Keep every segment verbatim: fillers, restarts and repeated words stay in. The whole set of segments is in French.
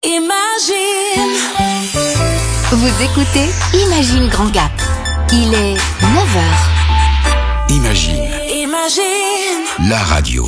Imagine. Vous écoutez Imagine Grand Gap. Il est neuf heures. Imagine. Imagine. La radio.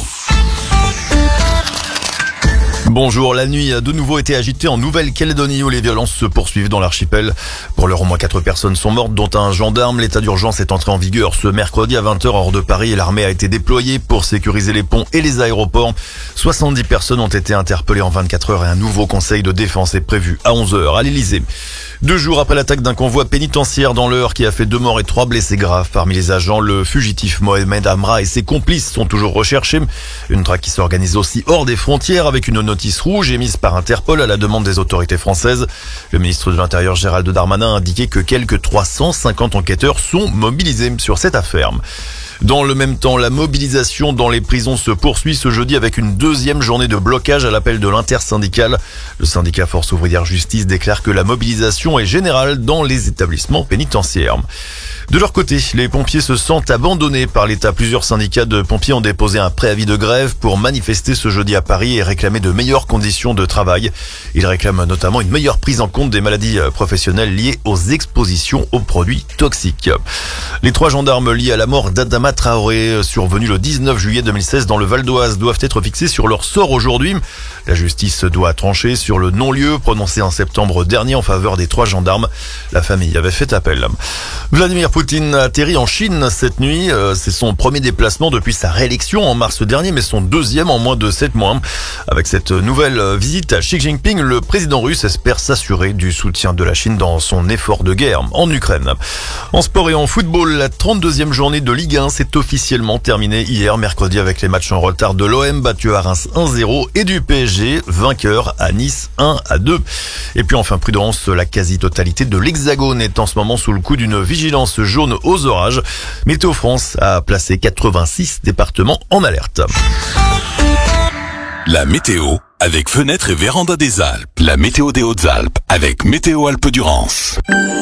Bonjour, la nuit a de nouveau été agitée en Nouvelle-Calédonie où les violences se poursuivent dans l'archipel. Pour l'heure, au moins quatre personnes sont mortes, dont un gendarme. L'état d'urgence est entré en vigueur ce mercredi à vingt heures hors de Paris et l'armée a été déployée pour sécuriser les ponts et les aéroports. soixante-dix personnes ont été interpellées en vingt-quatre heures et un nouveau conseil de défense est prévu à onze heures à l'Elysée. Deux jours après l'attaque d'un convoi pénitentiaire dans l'Eure qui a fait deux morts et trois blessés graves. Parmi les agents, le fugitif Mohamed Amra et ses complices sont toujours recherchés. Une traque qui s'organise aussi hors des frontières avec une notice rouge émise par Interpol à la demande des autorités françaises. Le ministre de l'Intérieur Gérald Darmanin a indiqué que quelques trois cent cinquante enquêteurs sont mobilisés sur cette affaire. Dans le même temps, la mobilisation dans les prisons se poursuit ce jeudi avec une deuxième journée de blocage à l'appel de l'intersyndicale. Le syndicat Force ouvrière justice déclare que la mobilisation est générale dans les établissements pénitentiaires. De leur côté, les pompiers se sentent abandonnés par l'État. Plusieurs syndicats de pompiers ont déposé un préavis de grève pour manifester ce jeudi à Paris et réclamer de meilleures conditions de travail. Ils réclament notamment une meilleure prise en compte des maladies professionnelles liées aux expositions aux produits toxiques. Les trois gendarmes liés à la mort d'Adama Traoré, survenue le dix-neuf juillet deux mille seize dans le Val d'Oise, doivent être fixés sur leur sort aujourd'hui. La justice doit trancher sur le non-lieu prononcé en septembre dernier en faveur des trois gendarmes. La famille avait fait appel. Vladimir Poutine a atterri en Chine cette nuit. C'est son premier déplacement depuis sa réélection en mars dernier, mais son deuxième en moins de sept mois. Avec cette nouvelle visite à Xi Jinping, le président russe espère s'assurer du soutien de la Chine dans son effort de guerre en Ukraine. En sport et en football, la trente-deuxième journée de Ligue un s'est officiellement terminée hier mercredi avec les matchs en retard de l'O M battu à Reims un zéro et du P S G vainqueur à Nice un à deux. Et puis enfin prudence, la quasi-totalité de l'Hexagone est en ce moment sous le coup d'une vigilance jaune aux orages. Météo France a placé quatre-vingt-six départements en alerte. La météo avec Fenêtres et Véranda des Alpes. La météo des Hautes-Alpes avec Météo Alpes-Durance.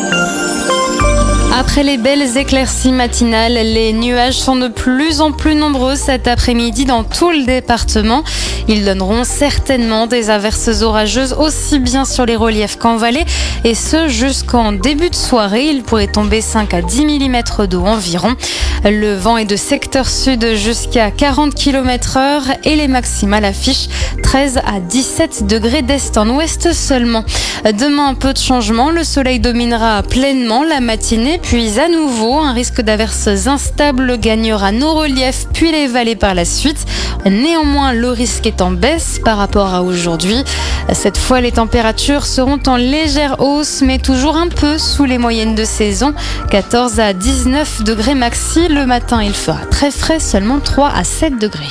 Après les belles éclaircies matinales, les nuages sont de plus en plus nombreux cet après-midi dans tout le département. Ils donneront certainement des averses orageuses aussi bien sur les reliefs qu'en vallée et ce jusqu'en début de soirée. Il pourrait tomber cinq à dix millimètres d'eau environ. Le vent est de secteur sud jusqu'à quarante kilomètres heure et les maximales affichent treize à dix-sept degrés d'est en ouest seulement. Demain, un peu de changement. Le soleil dominera pleinement la matinée. Puis à nouveau, un risque d'averses instables gagnera nos reliefs puis les vallées par la suite. Néanmoins, le risque est en baisse par rapport à aujourd'hui. Cette fois, les températures seront en légère hausse, mais toujours un peu sous les moyennes de saison. quatorze à dix-neuf degrés maxi. Le matin, il fera très frais, seulement trois à sept degrés.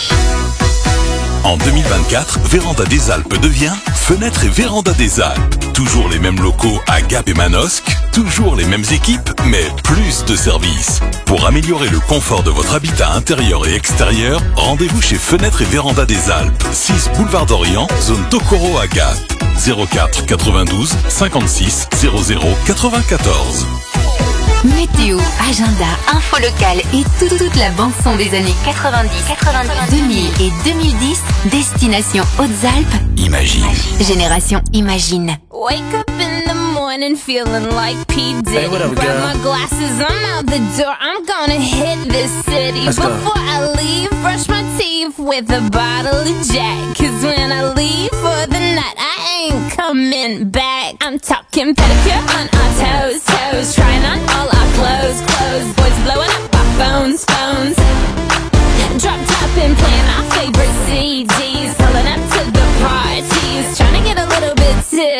En deux mille vingt-quatre, Véranda des Alpes devient Fenêtres et Véranda des Alpes. Toujours les mêmes locaux à Gap et Manosque, toujours les mêmes équipes, mais plus de services. Pour améliorer le confort de votre habitat intérieur et extérieur, rendez-vous chez Fenêtres et Véranda des Alpes, six boulevard d'Orient, zone Tokoro à Gap. zéro quatre quatre-vingt-douze cinquante-six zéro zéro quatre-vingt-quatorze. Météo, agenda, info locale et toute, toute la bande-son des années quatre-vingt-dix, quatre-vingt-dix, deux mille et deux mille dix. Destination Hautes-Alpes. Imagine. Génération Imagine. Wake up in the morning feeling like P. Diddy. Hey, what up, Grab girl? my glasses, I'm out the door. I'm gonna hit this city. Let's go. Before I leave, brush my teeth with a bottle of Jack. Cause when I leave for the night, I ain't coming back. I'm talking pedicure on our toes, toes. Trying on all our clothes, clothes. Boys blowing up our phones, phones. Drop top and playing our favorite C Ds. Pulling up to the parties. Trying to get a little bit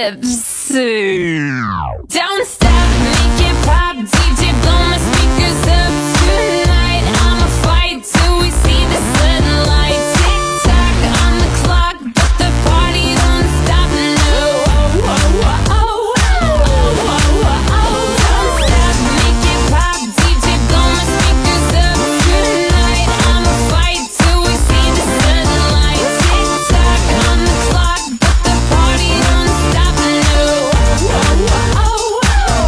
tipsy. Don't stop, make it pop. D J blow my speakers up tonight. I'ma fight till we see the sunlight. Tick tock on the clock, but the party don't stop. No, oh, oh, oh, oh, oh, oh, oh, oh. Don't stop, make it pop. D J blow my speakers up tonight. I'ma fight till we see the sunlight. Tick tock on the clock, but the party don't stop. No, oh, oh, oh, oh.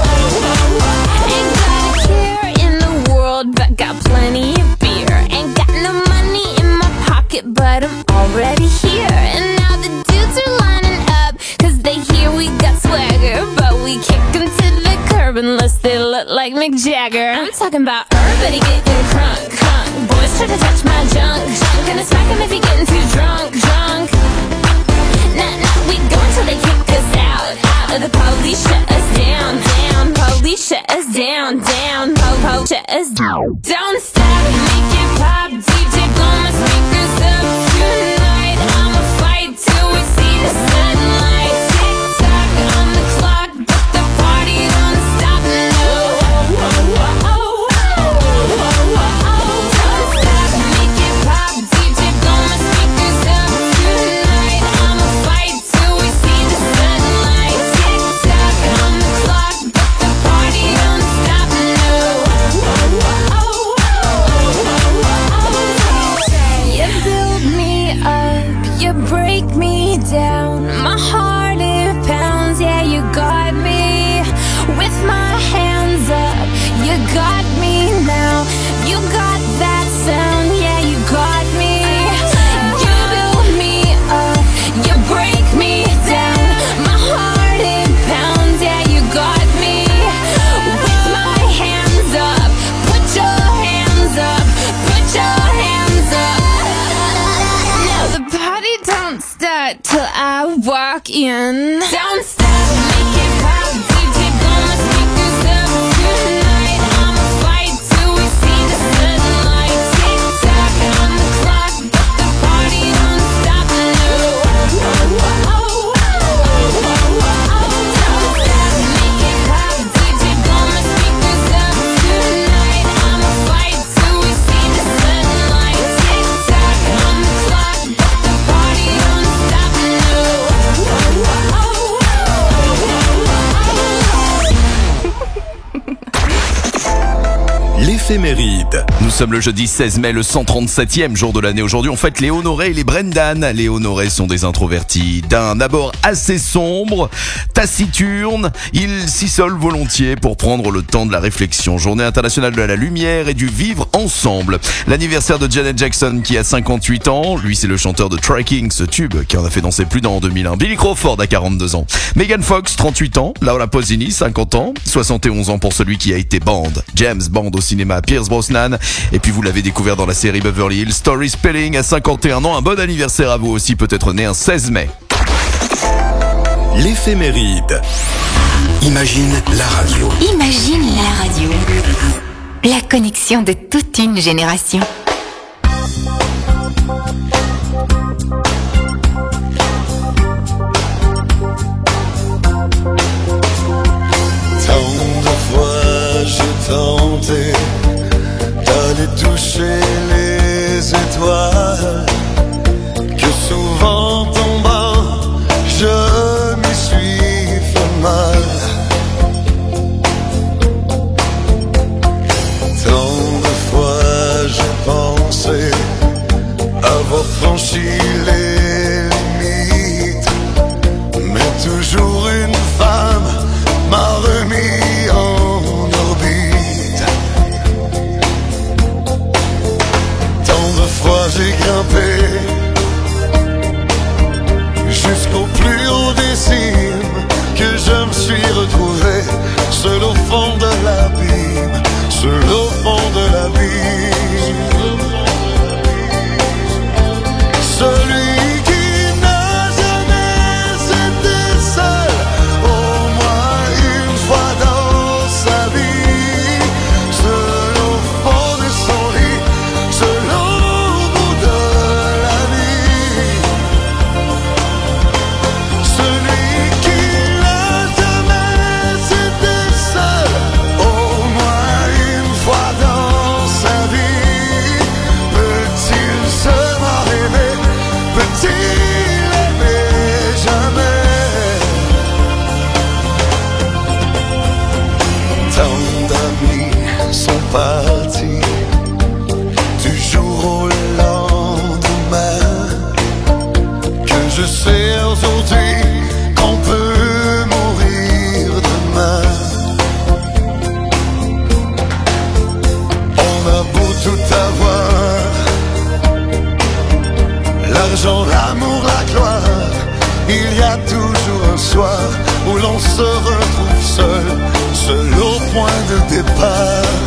like Mick Jagger. I'm talking about everybody getting crunk, crunk. Boys try to touch my junk, junk. Gonna smack him if he getting too drunk, drunk. Nah, nah, we go until they kick us out, out. Or the police shut us down, down. Police shut us down, down. Po, po, shut us down. Don't stop, make it pop. D J blow my speakers up tonight. I'ma fight till we see the sunlight. Tick tock on the clock, but the party don't stop. No. Don't stop, make it pop. D J blow my speakers up tonight. I'ma fight till we see the sunlight. Tick tock on the clock, but the party don't stop. No. You build me up, you break me down. My heart it pounds, yeah, you got me. With my hands up, you got me now. You got that sound, yeah, you got me. You build me up, you break me down. My heart it pounds, yeah, you got me. With my hands up, put your hands up, put your hands up. Now the party don't start till I walk in. Don't stop, make it pop. D J blow my speakers up tonight. I'ma fight till we see the sunlight. Tick tock on the clock, but the party don't stop. No. Don't stop, make it pop. D J blow my speakers up tonight. I'ma fight till we see the sunlight. Tick tock on the clock, but the party don't stop. No. L'éphéméride. Nous sommes le jeudi seize mai, le cent trente-septième jour de l'année. Aujourd'hui, on fête les Honoré et les Brendan. Les Honoré sont des introvertis, d'un abord assez sombre, taciturne. Ils s'isolent volontiers pour prendre le temps de la réflexion. Journée internationale de la lumière et du vivre ensemble. L'anniversaire de Janet Jackson qui a cinquante-huit ans. Lui, c'est le chanteur de Tracking, ce tube qui en a fait danser plus d'un en deux mille un. Billy Crawford a quarante-deux ans. Megan Fox, trente-huit ans. Laura Pausini, cinquante ans. soixante et onze ans pour celui qui a été Bond. James Bond au cinéma, Pierce Brosnan. Et puis vous l'avez découvert dans la série Beverly Hills. Tori Spelling à cinquante et un ans. Un bon anniversaire à vous aussi, peut-être né un seize mai. L'éphéméride. Imagine la radio. Imagine la radio. La connexion de toute une génération. Tant de fois j'ai tenté d'aller toucher les étoiles, que souvent tombant je m'y suis fait mal. Tant de fois j'ai pensé avoir franchi les limites, mais toujours une femme m'a remis en orbite. Tant de fois j'ai grimpé jusqu'au plus haut des cimes, que je me suis retrouvé seul au fond de l'abîme, seul au fond de l'abîme. Celui qui n'a jamais été seul, au moins une fois dans sa vie, seul au fond de son lit, seul au bout de la nuit. Celui qui n'a jamais été seul, au moins une fois dans sa vie, peut-il seulement aimer, peut-il aimer jamais? Tant d'amis sont partis du jour au lendemain, que je sais aujourd'hui qu'on peut mourir demain. On a beau tout avoir, l'argent, l'amour, la gloire, il y a toujours un soir où l'on se retrouve seul, seul au point de départ.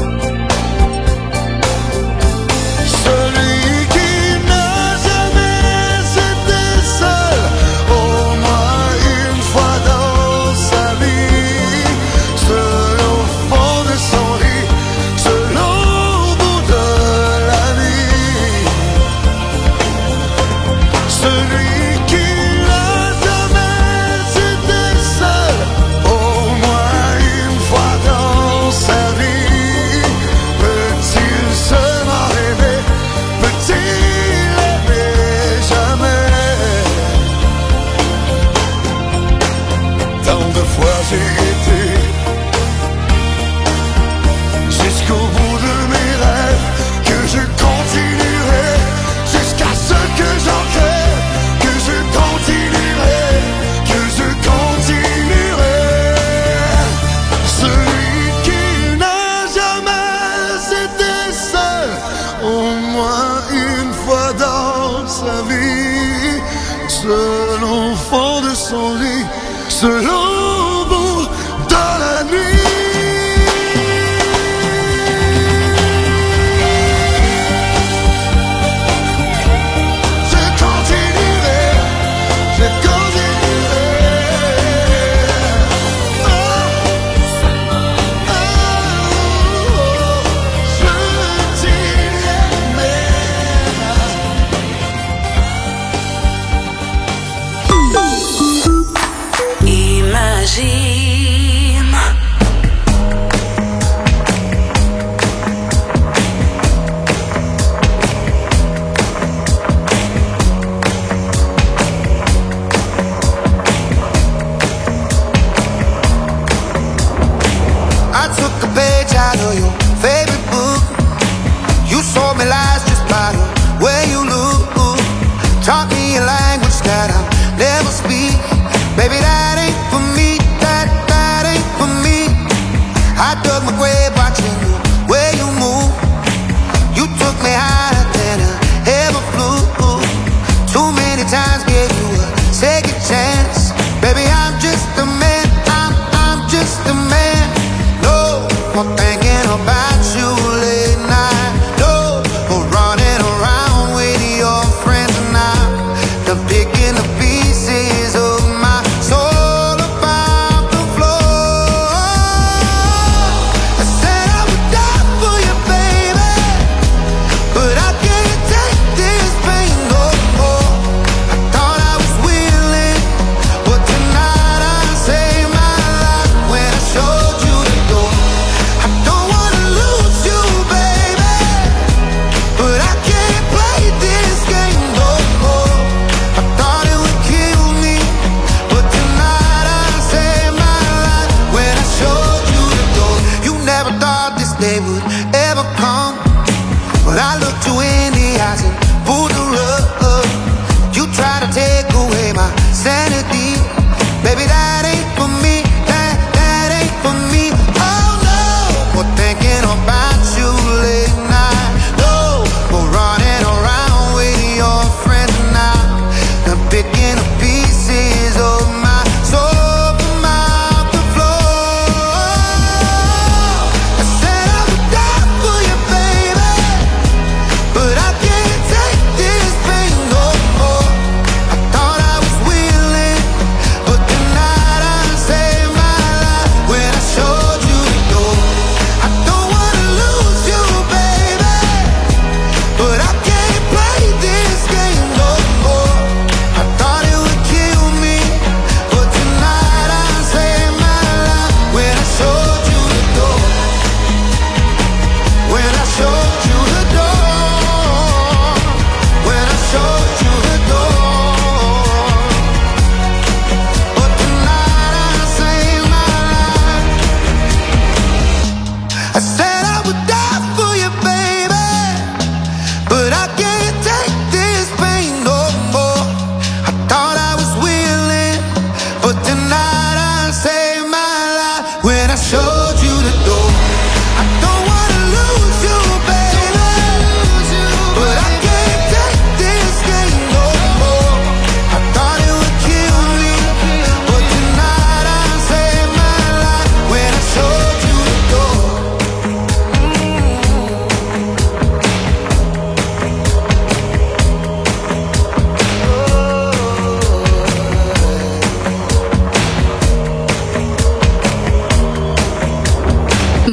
Celui qui n'a jamais été seul, au moins une fois dans sa vie, seul au fond de son lit, seul au bout de la nuit. Celui qui n'a jamais été seul, au moins une fois dans sa vie, peut-il seulement rêver, peut-il aimer jamais? Tant de fois j'ai été jusqu'au bout de mes rêves, que je continuerai jusqu'à ce que j'en crève, que je continuerai, que je continuerai. Celui qui n'a jamais été seul, au moins une fois dans sa vie, seul au fond de son lit, seul au bout de la nuit. Je continuerai, je continuerai. Oh, oh, je t'aimerai. Imagine I took a page out of your favorite book. You sold me lies just by the way you look. Taught me a language that I'll never speak. Baby, that ain't for me. That, that ain't for me. I dug my grave watching the way you move. You took me higher than I ever flew. Too many times gave you a second chance. Baby, I'm just a man. I'm, I'm just a man. No more thinking about you late night. No more running around with your friends and I'm done picking the pieces of my soul about the floor.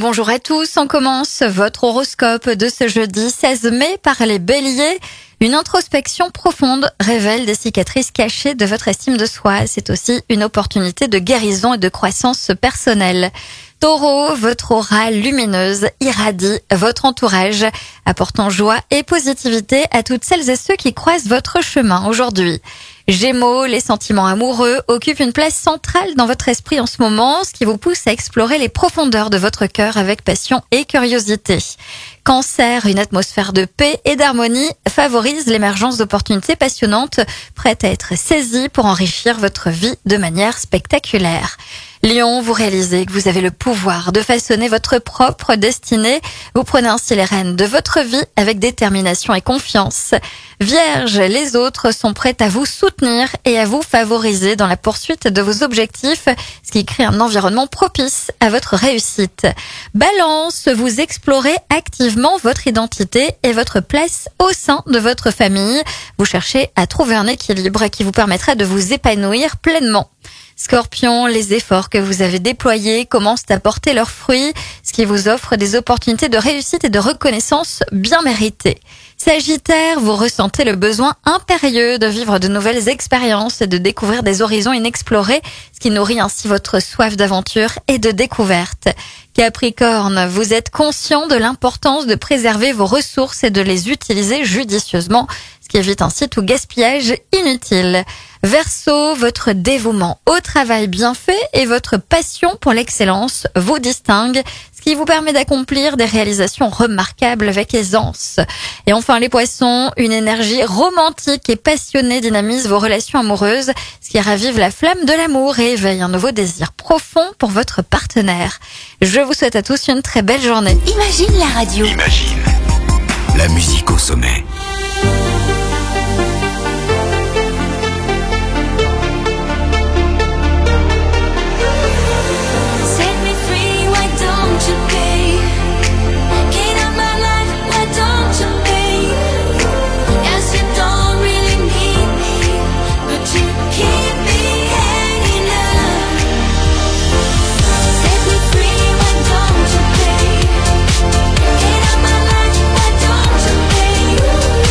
bonjour à tous. On commence votre horoscope de ce jeudi seize mai par les béliers. Une introspection profonde révèle des cicatrices cachées de votre estime de soi. C'est aussi une opportunité de guérison et de croissance personnelle. Taureau, votre aura lumineuse irradie votre entourage, apportant joie et positivité à toutes celles et ceux qui croisent votre chemin aujourd'hui. Gémeaux, les sentiments amoureux occupent une place centrale dans votre esprit en ce moment, ce qui vous pousse à explorer les profondeurs de votre cœur avec passion et curiosité. Cancer, une atmosphère de paix et d'harmonie favorise l'émergence d'opportunités passionnantes, prêtes à être saisies pour enrichir votre vie de manière spectaculaire. Lion, vous réalisez que vous avez le pouvoir de façonner votre propre destinée. Vous prenez ainsi les rênes de votre vie avec détermination et confiance. Vierge, les autres sont prêts à vous soutenir et à vous favoriser dans la poursuite de vos objectifs, ce qui crée un environnement propice à votre réussite. Balance, vous explorez activement votre identité et votre place au sein de votre famille. Vous cherchez à trouver un équilibre qui vous permettra de vous épanouir pleinement. Scorpion, les efforts que vous avez déployés commencent à porter leurs fruits, ce qui vous offre des opportunités de réussite et de reconnaissance bien méritées. Sagittaire, vous ressentez le besoin impérieux de vivre de nouvelles expériences et de découvrir des horizons inexplorés, ce qui nourrit ainsi votre soif d'aventure et de découverte. Capricorne, vous êtes conscient de l'importance de préserver vos ressources et de les utiliser judicieusement, ce qui évite ainsi tout gaspillage inutile. Verseau, votre dévouement au travail bien fait et votre passion pour l'excellence vous distinguent, ce qui vous permet d'accomplir des réalisations remarquables avec aisance. Et enfin les poissons, une énergie romantique et passionnée dynamise vos relations amoureuses, ce qui ravive la flamme de l'amour et éveille un nouveau désir profond pour votre partenaire. Je vous souhaite à tous une très belle journée. Imagine la radio. Imagine la musique au sommet. Get out my life, why don't you pay?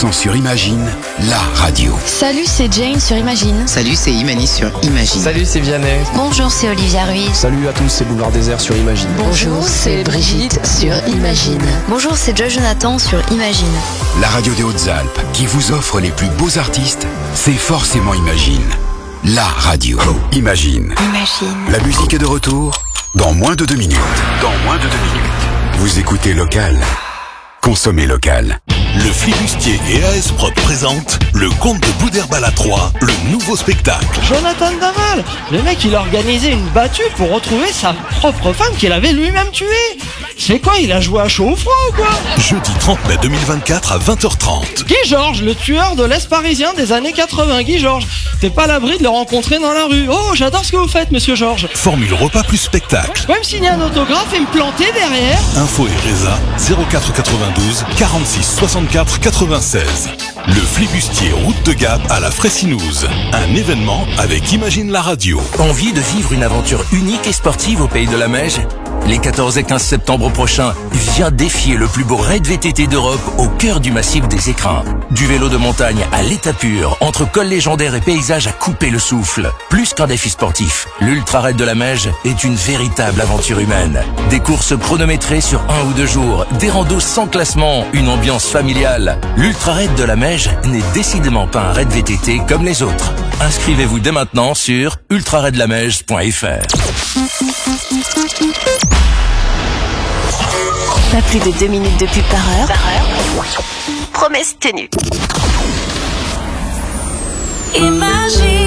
sont sur Imagine, la radio. Salut, c'est Jane sur Imagine. Salut, c'est Imani sur Imagine. Salut, c'est Vianney. Bonjour, c'est Olivia Ruiz. Salut à tous, c'est Boulevard Désert sur Imagine. Bonjour, c'est Brigitte sur Imagine. Bonjour, c'est Joe Jonathan sur Imagine. La radio des Hautes-Alpes qui vous offre les plus beaux artistes, c'est forcément Imagine. La radio. Imagine. Imagine. La musique est de retour dans moins de deux minutes. Dans moins de deux minutes. Vous écoutez Local. Consommez local. Le Flibustier et A S Prod présentent Le Comte de Boudherbala trois, le nouveau spectacle. Jonathan Daval, le mec il a organisé une battue pour retrouver sa propre femme qu'il avait lui-même tuée. C'est quoi, il a joué à chaud ou froid ou quoi? Jeudi trente mai deux mille vingt-quatre à vingt heures trente. Guy Georges, le tueur de l'Est parisien des années quatre-vingts. Guy Georges, t'es pas à l'abri de le rencontrer dans la rue. Oh, j'adore ce que vous faites, monsieur Georges. Formule repas plus spectacle. Je peux me signer un autographe et me planter derrière? Info et Résa, zéro quatre quatre-vingt-douze quarante-six soixante-quatre quatre-vingt-seize. Le Flibustier route de Gap à la Fressinouse. Un événement avec Imagine la radio. Envie de vivre une aventure unique et sportive au Pays de la Meige? Les quatorze et quinze septembre prochains, viens défier le plus beau raid V T T d'Europe au cœur du massif des Écrins. Du vélo de montagne à l'état pur, entre cols légendaires et paysages à couper le souffle. Plus qu'un défi sportif, l'Ultra Raid de la Meige est une véritable aventure humaine. Des courses chronométrées sur un ou deux jours, des randos sans classement, une ambiance familiale. L'Ultra Raid de la Meige n'est décidément pas un raid V T T comme les autres. Inscrivez-vous dès maintenant sur ultra raid la meige point f r. Pas plus de deux minutes de pub par heure. Par heure. Promesse tenue. Imagine.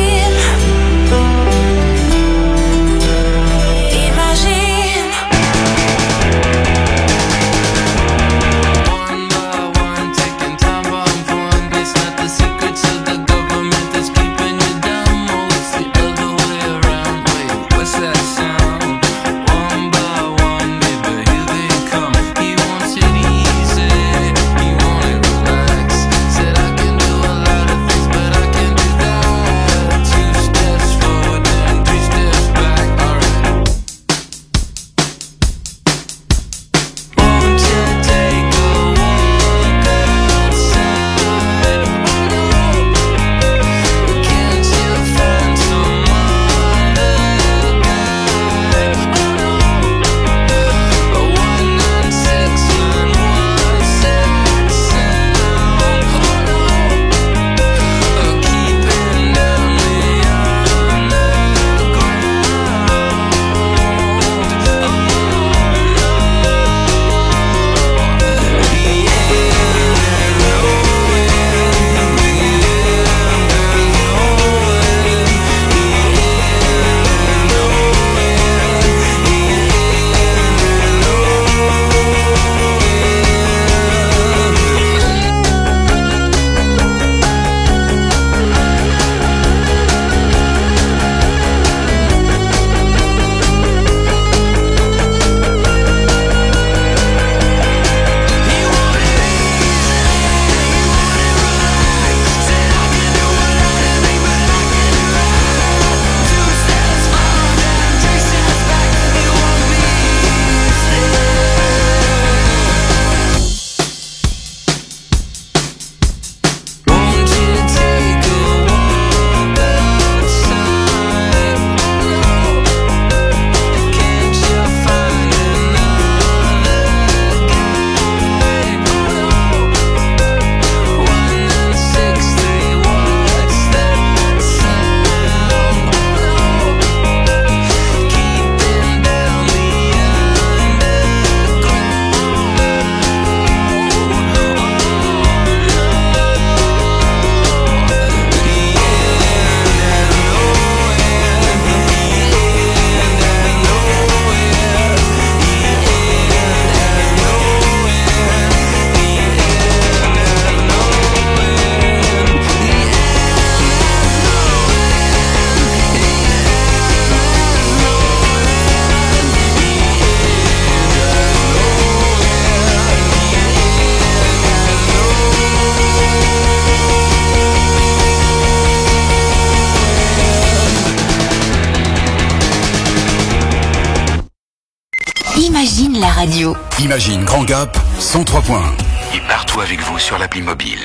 Imagine la radio. Imagine Grand Gap, cent trois points. et partout avec vous sur l'appli mobile.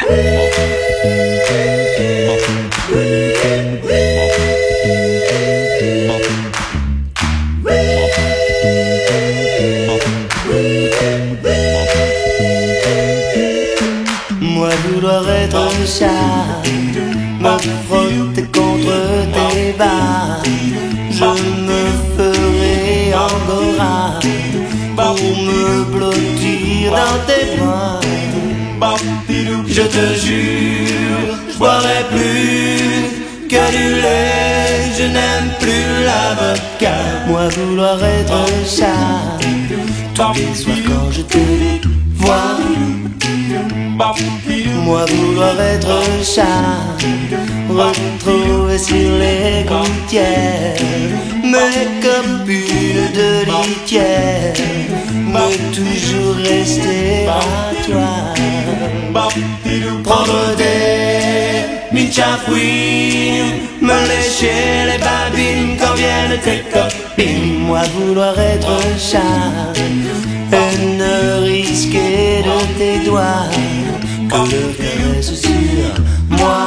Moi vouloir être un chat, me frotter contre tes bas, je me ferai angora pour me blottir dans tes bras. Je te jure, je boirai plus que du lait, je n'aime plus la vodka. Moi vouloir être un chat, tous les soirs quand je te vois. Moi vouloir être un chat, retrouver sur les gouttières mes copines de litière, mais toujours rester à toi. Prendre des minchafouines, me lécher les babines quand viennent tes copines. Moi vouloir être un chat et ne risquer de tes doigts que le caresse sur moi.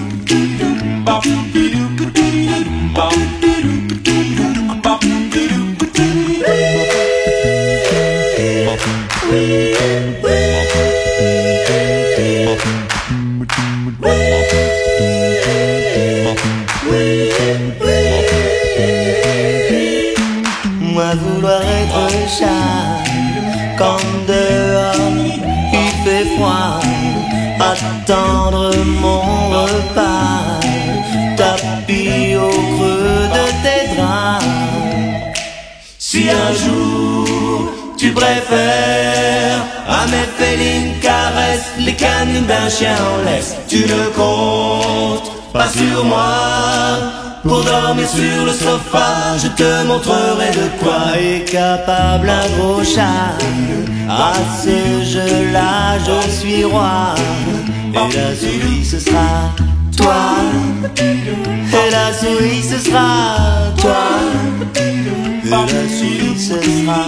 Moi vouloir être un chat quand dehors il fait froid, attendre mon repas, tapis au creux de tes draps. Si un jour tu préfères à mes félines caresses les canines d'un chien en laisse, tu ne comptes pas sur moi pour dormir sur le sofa. Je te montrerai de quoi est capable un gros chat. À ce jeu-là je suis roi, et la souris ce sera toi, et la souris ce sera toi, et la souris ce sera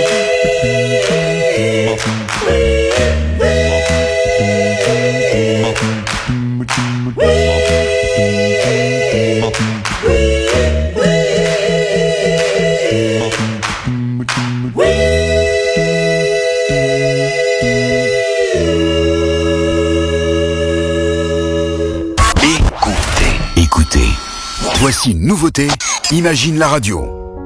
Voici une nouveauté, Imagine la radio.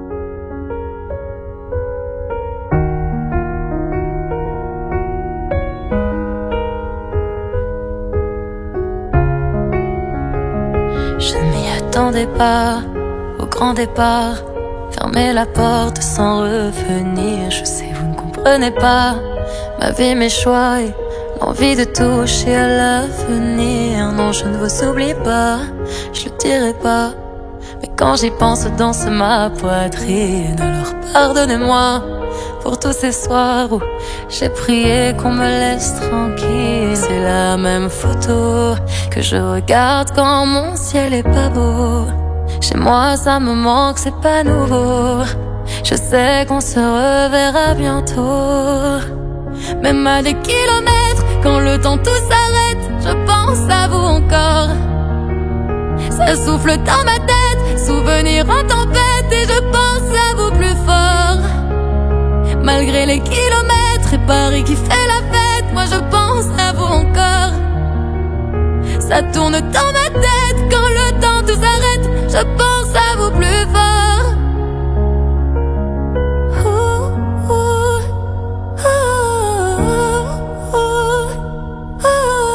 Je ne m'y attendais pas au grand départ. Fermer la porte sans revenir. Je sais, vous ne comprenez pas ma vie, mes choix et l'envie de toucher à l'avenir. Non, je ne vous oublie pas, je le dirai pas. Mais quand j'y pense, danse ma poitrine. Alors pardonnez-moi pour tous ces soirs où j'ai prié qu'on me laisse tranquille. C'est la même photo que je regarde quand mon ciel est pas beau. Chez moi ça me manque, c'est pas nouveau. Je sais qu'on se reverra bientôt. Même à des kilomètres, quand le temps tout s'arrête, je pense à vous encore. Ça souffle dans ma tête, souvenir en tempête, et je pense à vous plus fort. Malgré les kilomètres et Paris qui fait la fête, moi je pense à vous encore. Ça tourne dans ma tête, quand le temps tout s'arrête, je pense à vous plus fort. Ouh, ouh, ouh, ouh,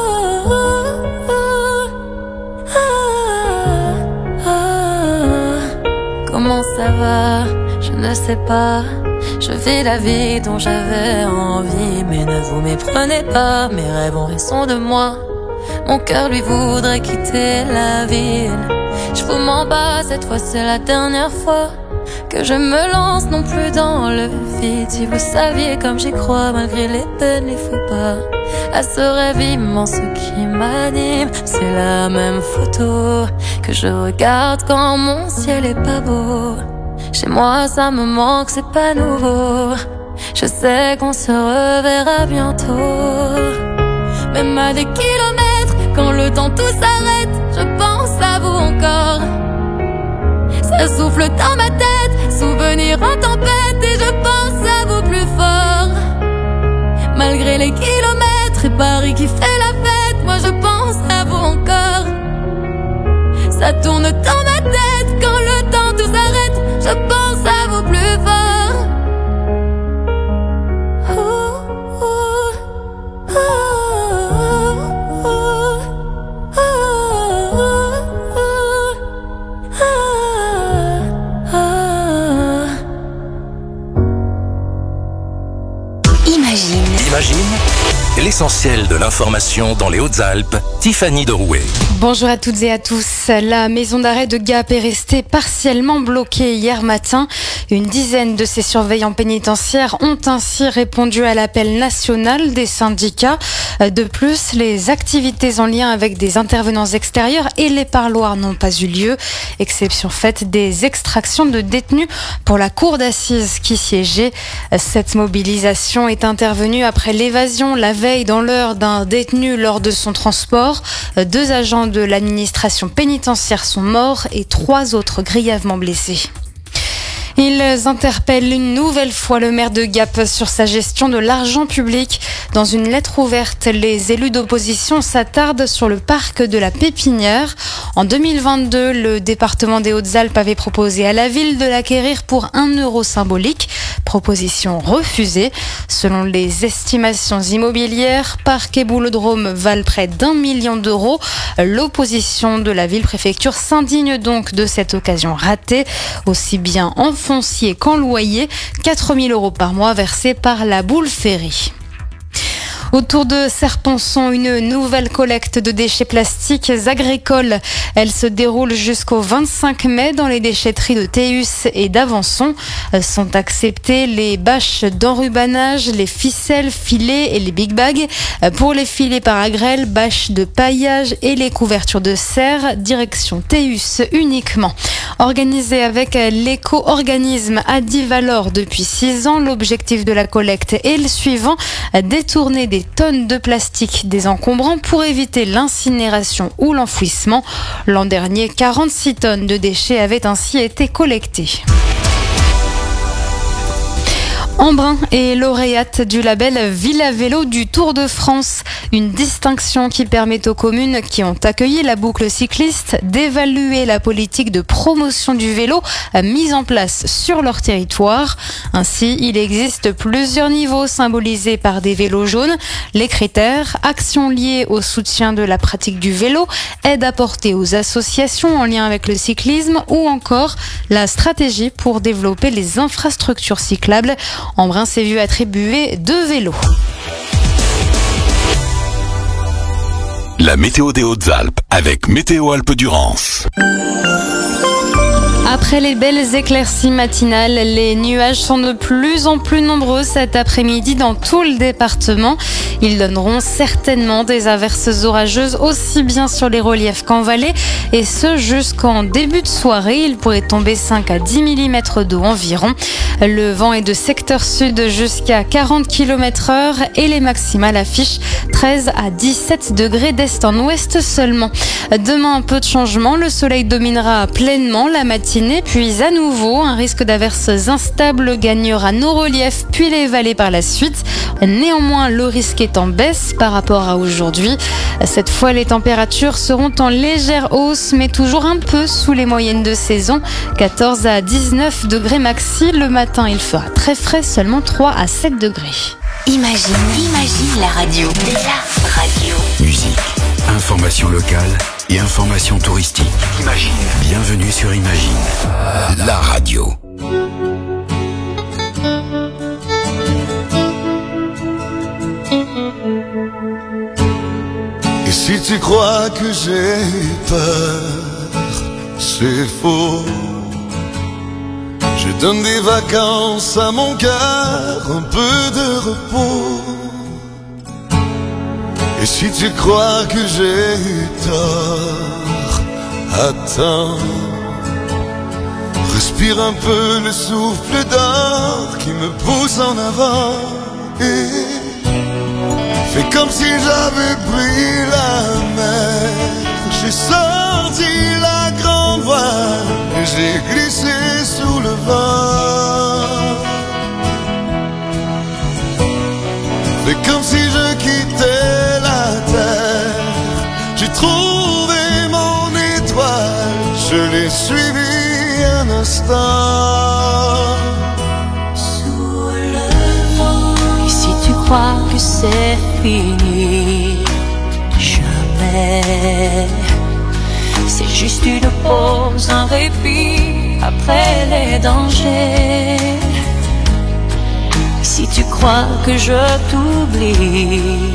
ouh, ouh. Comment ça va? Je ne sais pas. Je vis la vie dont j'avais envie, mais ne vous méprenez pas, mes rêves ont raison de moi. Mon cœur lui voudrait quitter la ville. Je vous m'en bats, cette fois c'est la dernière fois que je me lance non plus dans le vide. Si vous saviez comme j'y crois, malgré les peines, les faux pas, à ce rêve immense qui m'anime. C'est la même photo que je regarde quand mon ciel est pas beau. Chez moi ça me manque, c'est pas nouveau. Je sais qu'on se reverra bientôt. Même à des kilomètres, quand le temps tout s'arrête, je pense à vous encore. Ça souffle dans ma tête, souvenir en tempête, et je pense à vous plus fort. Malgré les kilomètres et Paris qui fait la fête, moi je pense à vous encore. Ça tourne dans ma tête, quand le temps tout s'arrête, je pense à vous plus fort. Ouh, ouh, ouh, ouh, Imagine. Imagine l'essentiel de l'information dans les Hautes-Alpes. Tiffany de Rouet. Bonjour à toutes et à tous. La maison d'arrêt de Gap est restée partiellement bloquée hier matin. Une dizaine de ses surveillants pénitentiaires ont ainsi répondu à l'appel national des syndicats. De plus, les activités en lien avec des intervenants extérieurs et les parloirs n'ont pas eu lieu. Exception faite des extractions de détenus pour la cour d'assises qui siégeait. Cette mobilisation est intervenue après l'évasion la veille dans l'heure d'un détenu lors de son transport. Deux agents de l'administration pénitentiaire sont morts et trois autres grièvement blessés. Ils interpellent une nouvelle fois le maire de Gap sur sa gestion de l'argent public. Dans une lettre ouverte, les élus d'opposition s'attardent sur le parc de la Pépinière. En deux mille vingt-deux, le département des Hautes-Alpes avait proposé à la ville de l'acquérir pour un euro symbolique. Proposition refusée. Selon les estimations immobilières, parc et boulodrome valent près d'un million d'euros. L'opposition de la ville-préfecture s'indigne donc de cette occasion ratée, aussi bien en foncier qu'en loyer, quatre mille euros par mois versés par la Boule Ferry. Autour de Serponçon, une nouvelle collecte de déchets plastiques agricoles. Elle se déroule jusqu'au vingt-cinq mai dans les déchetteries de Théus et d'Avançon. Sont acceptées les bâches d'enrubanage, les ficelles, filets et les big bags. Pour les filets par agrelle, bâches de paillage et les couvertures de serre, direction Théus uniquement. Organisée avec l'éco-organisme Adivalor depuis six ans, l'objectif de la collecte est le suivant, détourner des tonnes de plastique désencombrant pour éviter l'incinération ou l'enfouissement. L'an dernier, quarante-six tonnes de déchets avaient ainsi été collectées. Embrun est lauréate du label Villa Vélo du Tour de France, une distinction qui permet aux communes qui ont accueilli la boucle cycliste d'évaluer la politique de promotion du vélo mise en place sur leur territoire. Ainsi, il existe plusieurs niveaux symbolisés par des vélos jaunes. Les critères, actions liées au soutien de la pratique du vélo, aide apportée aux associations en lien avec le cyclisme ou encore la stratégie pour développer les infrastructures cyclables. Embrun s'est vu attribuer deux vélos. La météo des Hautes-Alpes avec Météo Alpes-Durance. Après les belles éclaircies matinales, les nuages sont de plus en plus nombreux cet après-midi dans tout le département. Ils donneront certainement des averses orageuses aussi bien sur les reliefs qu'en vallée, et ce jusqu'en début de soirée. Il pourrait tomber cinq à dix millimètres d'eau environ. Le vent est de secteur sud jusqu'à quarante kilomètres heure et les maximales affichent treize à dix-sept degrés d'est en ouest seulement. Demain, un peu de changement. Le soleil dominera pleinement la matinée, puis à nouveau, un risque d'averses instables gagnera nos reliefs puis les vallées par la suite. Néanmoins, le risque est en baisse par rapport à aujourd'hui. Cette fois, les températures seront en légère hausse, mais toujours un peu sous les moyennes de saison. quatorze à dix-neuf degrés maxi. Le matin, il fera très frais, seulement trois à sept degrés. Imagine, imagine la radio. La radio. Musique, information locale et information touristique. Imagine. Bienvenue sur Imagine, la radio. Et si tu crois que j'ai peur, c'est faux. Je donne des vacances à mon cœur, un peu de repos. Et si tu crois que j'ai tort, attends, Respire un peu le souffle d'or qui me pousse en avant et fais comme si j'avais pris la mer. J'ai sorti la grande voile et j'ai glissé sous le vent. Fais comme si je quittais la terre. J'ai trouvé mon étoile, je l'ai suivi un instant. Sous le vent. Et si tu crois que c'est fini, jamais. C'est juste une pause, un répit après les dangers. Si tu crois que je t'oublie,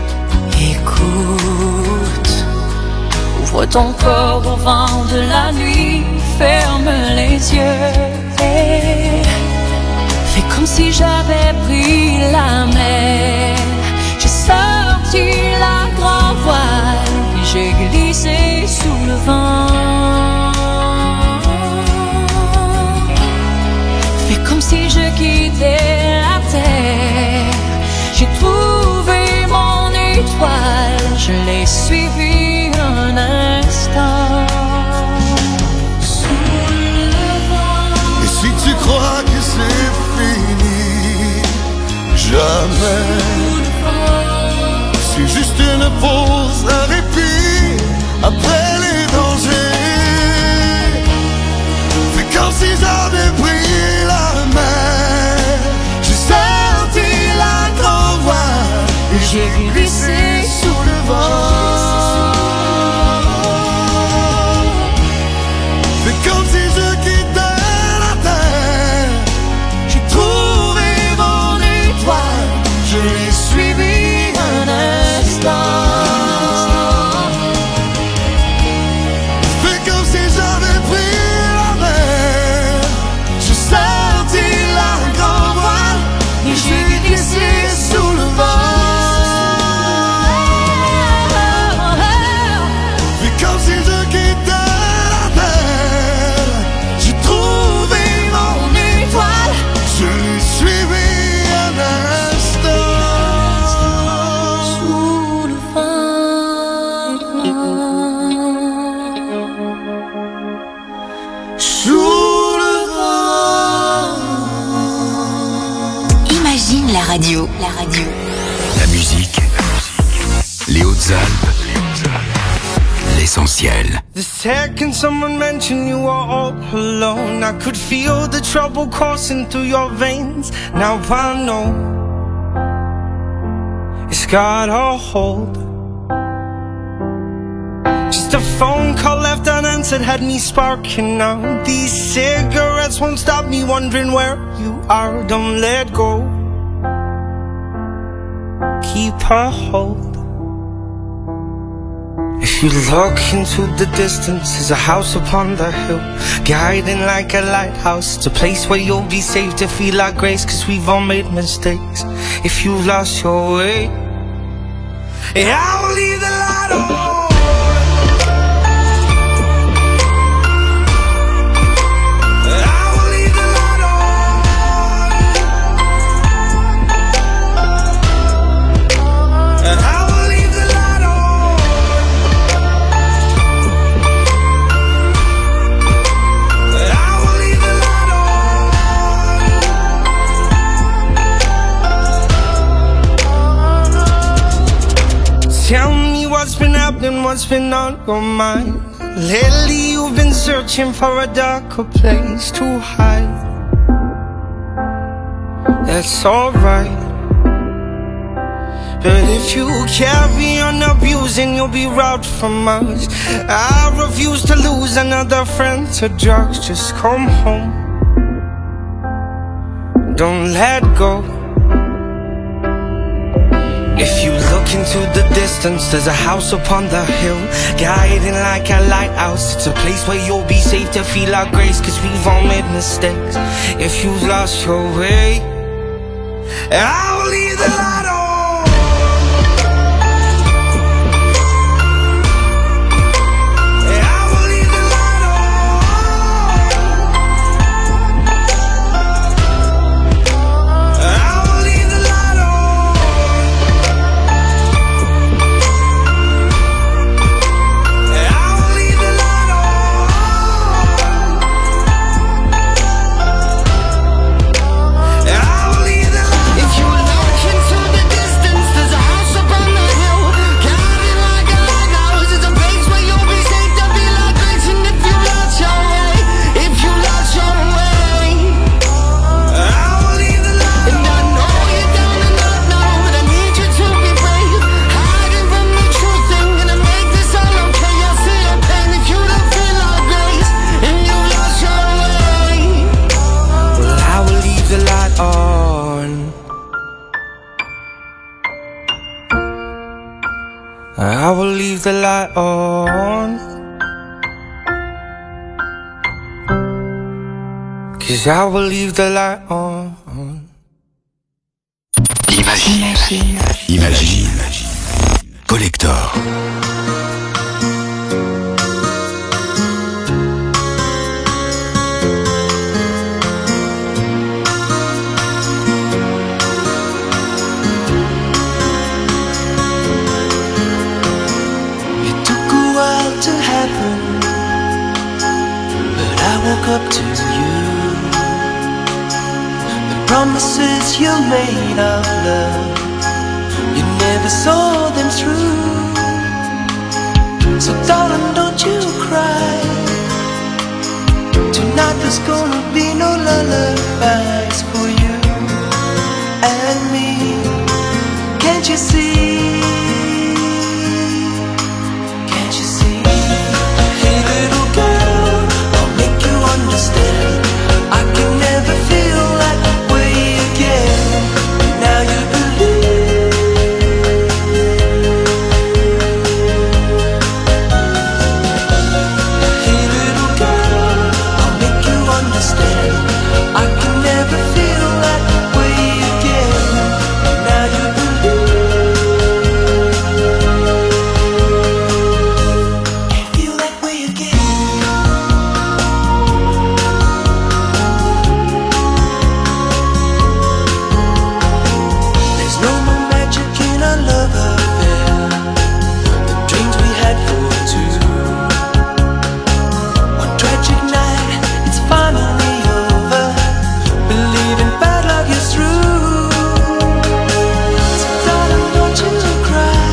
écoute. Ouvre ton corps au vent de la nuit, ferme les yeux et fais comme si j'avais pris la mer. J'ai sorti la grande voile et j'ai glissé sous le vent. Fais comme si je quittais la terre. J'ai trouvé mon étoile, je l'ai suivi un instant. Sous le vent. Et si tu crois que c'est fini, jamais. C'est juste une pause, un répit après les dangers. Fais comme si j'avais pris la mer. J'ai sorti la grande voile et j'ai glissé sous le vent. Fais comme si je quittais la terre. J'ai trouvé mon étoile, je l'ai suivi un instant. Fais comme si j'avais pris la mer. J'ai sorti la grande voile et j'ai glissé sous le vent. Fais comme si je quittais la terre. J'ai trouvé mon étoile, je l'ai suivi un instant. Sous le vent. Sous le vent. Imagine la radio. La radio. La musique, les Hautes-Alpes, l'essentiel. The second someone mentioned you were all alone, I could feel the trouble coursing through your veins. Now I know it's got a hold. Just a phone call left unanswered had me sparking now. These cigarettes won't stop me wondering where you are. Don't let go, keep a hold. If you look into the distance, there's a house upon the hill, guiding like a lighthouse. It's a place where you'll be safe to feel our grace, cause we've all made mistakes. If you've lost your way, yeah, I will leave the light on. Tell me what's been happening, what's been on your mind. Lately you've been searching for a darker place to hide. That's alright, but if you carry on abusing, you'll be robbed from us. I refuse to lose another friend to drugs. Just come home, don't let go. If you look into the distance, there's a house upon the hill, guiding like a lighthouse. It's a place where you'll be safe to feel our grace, cause we've all made mistakes. If you've lost your way, I'll leave the light on. I will leave the light on. leave the light on. 'Cause I will leave the light on. Imagine. Imagine. Collector. It took a while to happen, but I woke up to you. The promises you made of love, you never saw them through. So darling, don't you cry. Tonight there's gonna be no lullabies for you and me. Can't you see? Can't you see? Hey little girl, I'll make you understand. I can never feel that way again. Now you believe. Hey little girl, I'll make you understand. I can never feel that way again. Now you believe. Can't feel that way again. There's no more magic in our love affair. The dreams we had for two. One tragic night, it's finally over. Believing bad luck is through. So darling, don't you cry.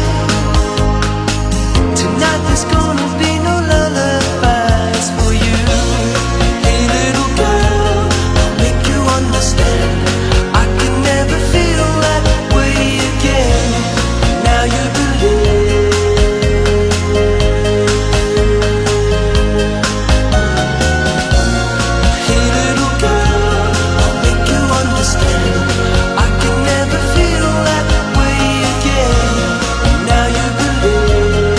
Tonight there's gonna be no lullabies for you. Hey little girl, I'll make you understand. I can never feel that way again. Now you believe. Hey little girl, I'll make you understand. I can never feel that way again. Now you believe.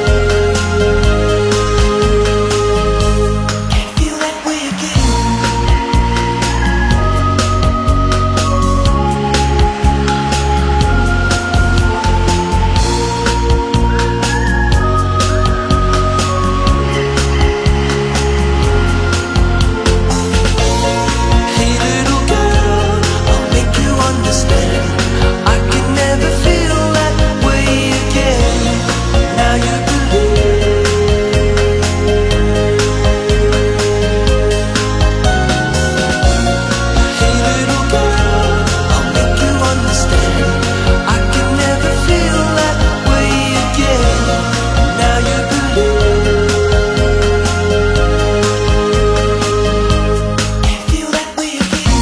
Can't feel that way again. Hey little girl, I'll make you understand. I can never feel that way again. Now you believe. Hey little girl, I'll make you understand. I can never feel that way again. Now you believe. Can't feel that way again.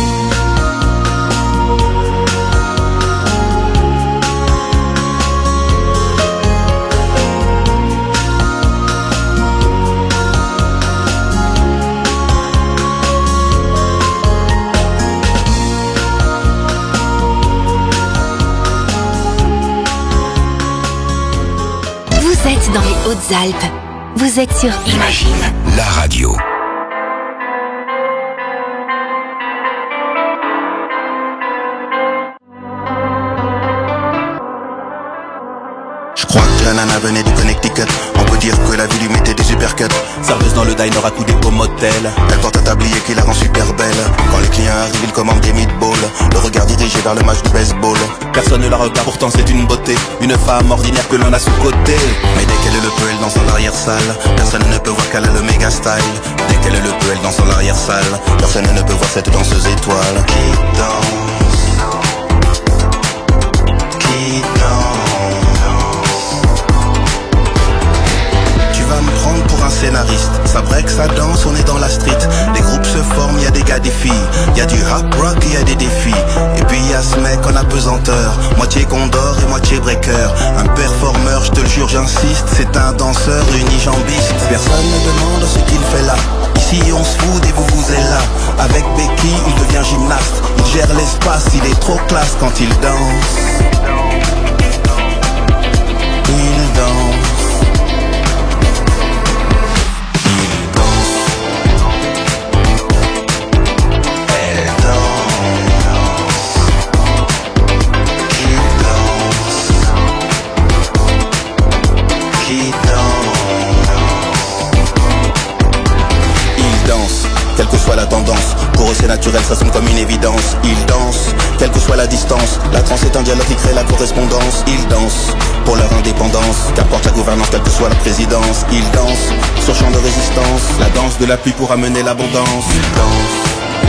Vous êtes dans les Hautes-Alpes. Vous êtes sur Imagine. La radio. Je crois que la nana venait du Connecticut. On peut dire que la vie lui mettait des supercuts. Serveuse dans le diner à coups au motel. Elle porte un tablier qui la rend super belle. Quand les clients arrivent, ils commandent des meatballs. Le regard dirigé vers le match de baseball. Personne ne la regarde, pourtant c'est une beauté. Une femme ordinaire que l'on a sous côté. Mais dès qu'elle le peut, elle danse dans l'arrière-salle. Personne ne peut voir qu'elle a le méga style. Dès qu'elle le peut, elle danse dans l'arrière-salle. Personne ne peut voir cette danseuse étoile. Qui danse, qui danse. Tu vas me prendre pour un scénariste. Ça break, ça danse, on est dans la street. Les groupes se forment, y a des gars, des filles. Y a du rap rock, y a des défis. Et puis y a ce mec en apesanteur, moitié condor et moitié breaker. Un performeur, je te le jure, j'insiste. C'est un danseur unijambiste. Personne ne demande ce qu'il fait là. Ici on se fout et vous vous êtes là. Avec Becky, il devient gymnaste. Il gère l'espace, il est trop classe quand il danse. Il danse. naturel, ça sonne comme une évidence. Ils dansent, quelle que soit la distance. La trance est un dialogue qui crée la correspondance. Ils dansent pour leur indépendance, qu'importe la gouvernance, quelle que soit la présidence. Ils dansent sur champ de résistance, la danse de la pluie pour amener l'abondance. Ils dansent.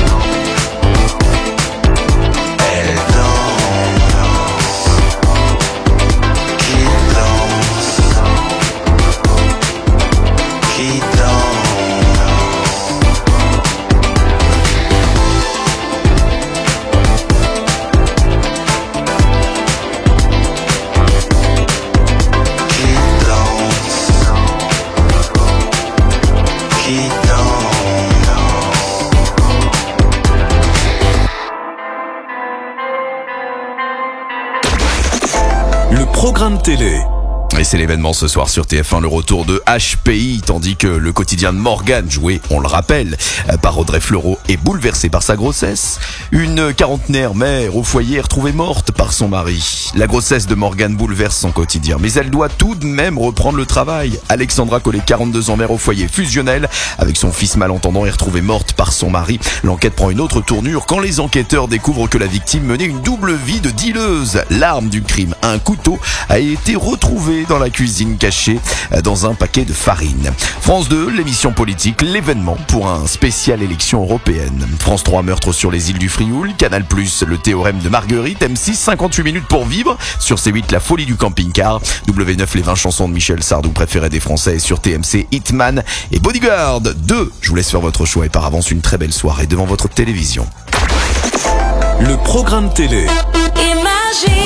Le programme télé. Et c'est l'événement ce soir sur T F un, le retour de H P I, tandis que le quotidien de Morgane, joué, on le rappelle, par Audrey Fleurot, est bouleversé par sa grossesse. Une quarantenaire mère au foyer est retrouvée morte par son mari. La grossesse de Morgane bouleverse son quotidien, mais elle doit tout de même reprendre le travail. Alexandra Collet, quarante-deux ans, mère au foyer fusionnel, avec son fils malentendant, est retrouvée morte par son mari. L'enquête prend une autre tournure quand les enquêteurs découvrent que la victime menait une double vie de dealeuse. L'arme du crime, un couteau, a été retrouvé dans la cuisine cachée dans un paquet de farine. France deux, l'émission politique, l'événement pour un spécial élection européenne. France trois, meurtre sur les îles du Frioul. Canal plus, le théorème de Marguerite. M six, cinquante-huit minutes pour vivre. Sur C huit, la folie du camping-car. W neuf, les vingt chansons de Michel Sardou préférées des Français. Et sur T M C, Hitman et Bodyguard deux. Je vous laisse faire votre choix et par avance une très belle soirée devant votre télévision. Le programme télé. Imagine.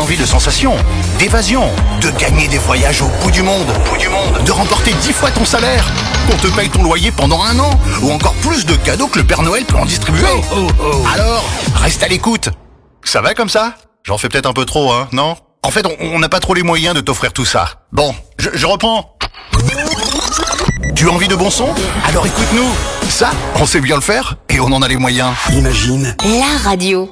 envie de sensation, d'évasion, de gagner des voyages au bout du monde, au bout du monde, de remporter dix fois ton salaire, qu'on te paye ton loyer pendant un an, ou encore plus de cadeaux que le Père Noël peut en distribuer. Oh, oh, oh. Alors, reste à l'écoute. Ça va comme ça? J'en fais peut-être un peu trop, hein, non? En fait, on n'a pas trop les moyens de t'offrir tout ça. Bon, je, je reprends. Tu as envie de bon son? Alors écoute-nous. Ça, on sait bien le faire et on en a les moyens. Imagine La radio.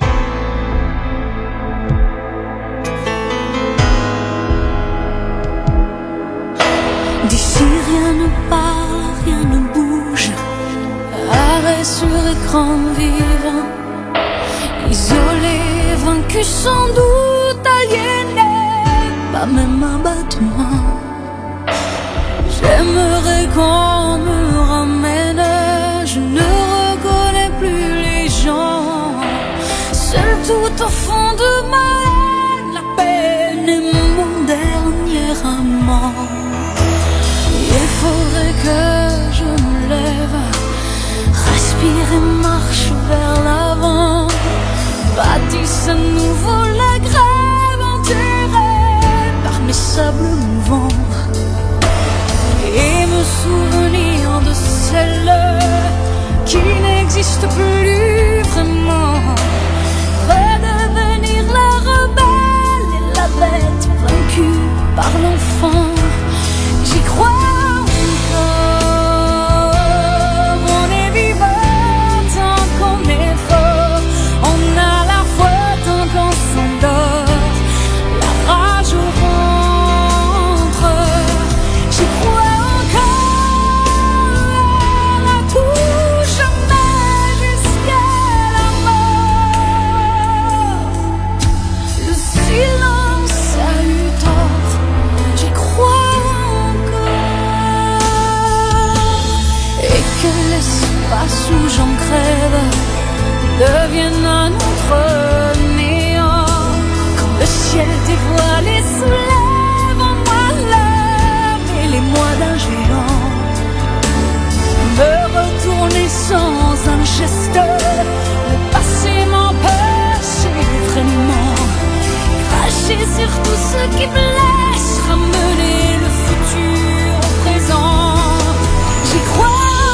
D'ici rien ne part, rien ne bouge. Arrêt sur écran vivant. Isolé, vaincu sans doute, aliéné. Pas même un battement. J'aimerais qu'on me ramène. Je ne reconnais plus les gens. Seul tout au fond de ma haine, la peine est mon dernier amant. Il faudrait que je me lève, respire et marche vers l'avant. Bâtisse à nouveau la grève enterrée par mes sables mouvants. Et me souvenir de celle qui n'existe plus vraiment. Redevenir la rebelle et la bête vaincue par l'enfant. J'y crois encore. On est vivant tant qu'on est fort. On a la foi tant qu'on s'endort. La rage au ventre. J'y crois. L'espace où j'en crève devienne un autre néant. Quand le ciel dévoilé soulève en moi l'âme et les mois d'un géant. Me retourner sans un geste, le passé m'empêche vraiment. Cracher sur tout ce qui blesse, ramener le futur au présent. J'y crois.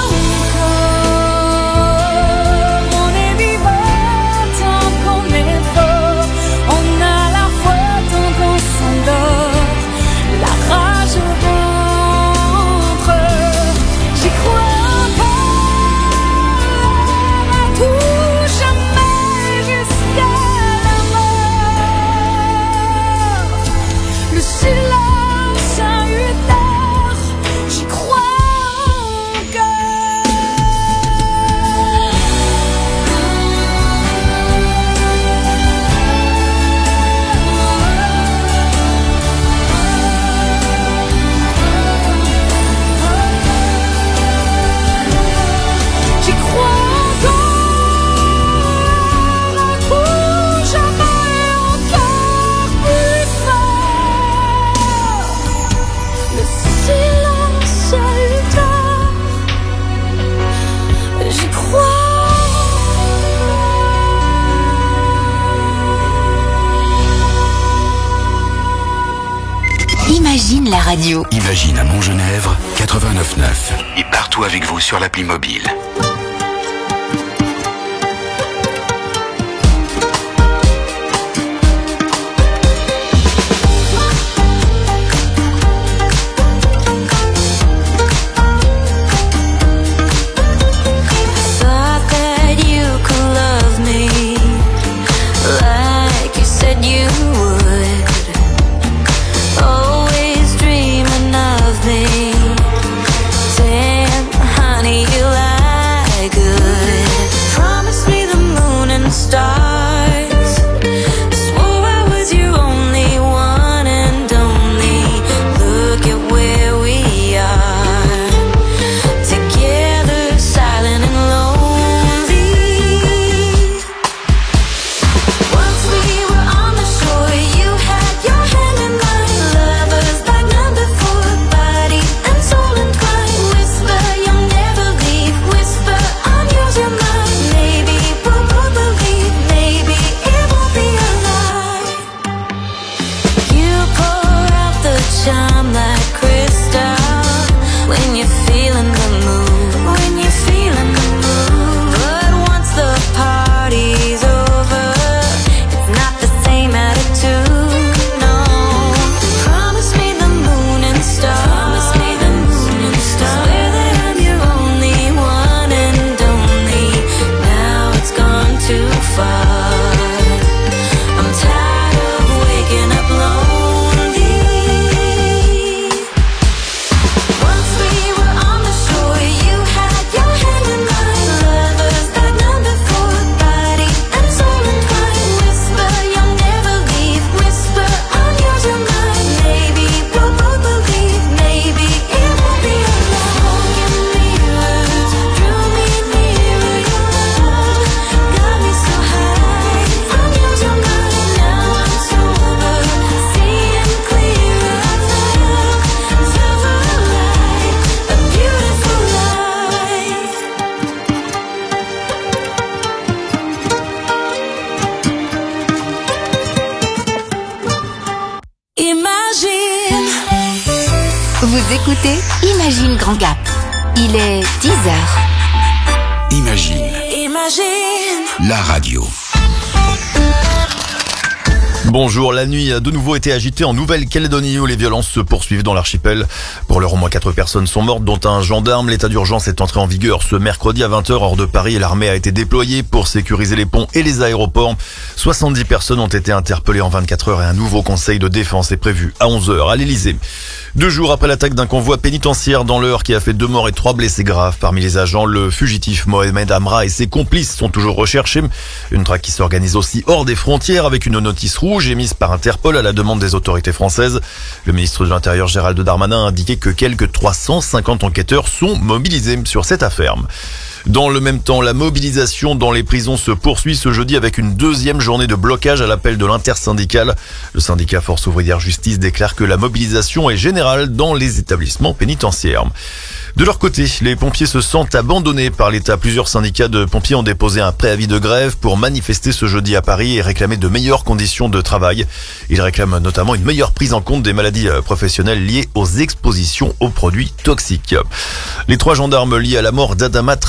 Imagine la radio. Imagine à Montgenèvre, quatre-vingt-neuf neuf. Et partout avec vous sur l'appli mobile. Honey, you lied. écoutez Imagine Grand Gap. Il est dix heures. Imagine, Imagine. la radio. Bonjour, la nuit a de nouveau été agitée en Nouvelle-Calédonie où les violences se poursuivent dans l'archipel. Pour l'heure, au moins quatre personnes sont mortes, dont un gendarme. L'état d'urgence est entré en vigueur ce mercredi à vingt heures hors de Paris et l'armée a été déployée pour sécuriser les ponts et les aéroports. soixante-dix personnes ont été interpellées en vingt-quatre heures et un nouveau conseil de défense est prévu à onze heures à l'Elysée. Deux jours après l'attaque d'un convoi pénitentiaire dans l'Eure qui a fait deux morts et trois blessés graves. Parmi les agents, le fugitif Mohamed Amra et ses complices sont toujours recherchés. Une traque qui s'organise aussi hors des frontières avec une notice rouge émise par Interpol à la demande des autorités françaises. Le ministre de l'Intérieur Gérald Darmanin a indiqué que quelques trois cent cinquante enquêteurs sont mobilisés sur cette affaire. Dans le même temps, la mobilisation dans les prisons se poursuit ce jeudi avec une deuxième journée de blocage à l'appel de l'intersyndicale. Le syndicat Force ouvrière justice déclare que la mobilisation est générale dans les établissements pénitentiaires. De leur côté, les pompiers se sentent abandonnés par l'État. Plusieurs syndicats de pompiers ont déposé un préavis de grève pour manifester ce jeudi à Paris et réclamer de meilleures conditions de travail. Ils réclament notamment une meilleure prise en compte des maladies professionnelles liées aux expositions aux produits toxiques. Les trois gendarmes liés à la mort d'Adama